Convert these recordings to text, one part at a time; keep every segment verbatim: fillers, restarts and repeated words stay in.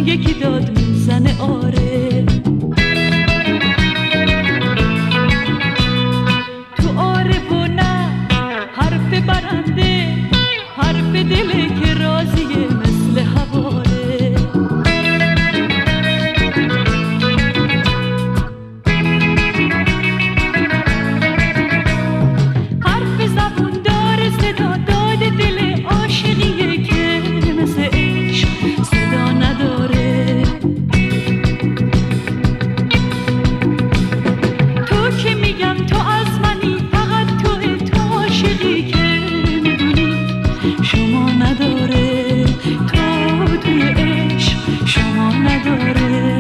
یکی داد میزنه آره. تو آره و نه حرف برنده، حرف دله که راضیه مثل هواره. حرف زبون داره صدا داد دل عاشقیه که مثل عشق صدا نداره. تو که میگم تو از منی، فقط تو تو عاشقی که میدونی شما نداره. تو توی عشق شما نداره.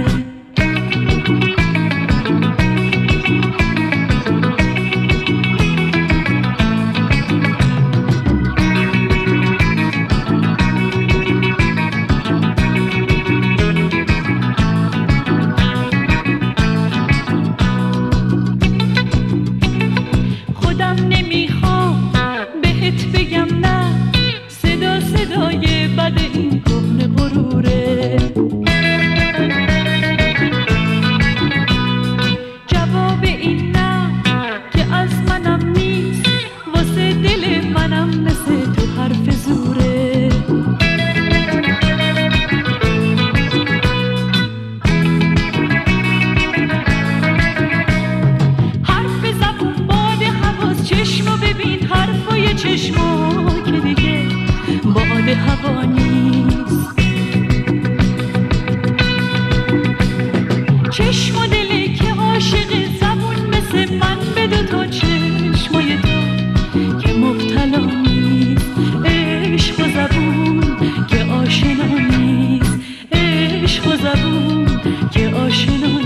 خودم نمیخوام بهت بگم نه، صدا صدای بد این کهنه غروره. جواب این نه که از منم نیست، واسه دل منم مثل تو حرف زوره. حرف زبون باد حواس، چشمو ببین حرفای چشما که دیگه باد هوا نیست. چشم و دلی که عاشق، زبون مثل من به دو تا چشمای تو که مبتلا نیست. عشق و زبون که آشنا نیست، عشق و زبون که آشنا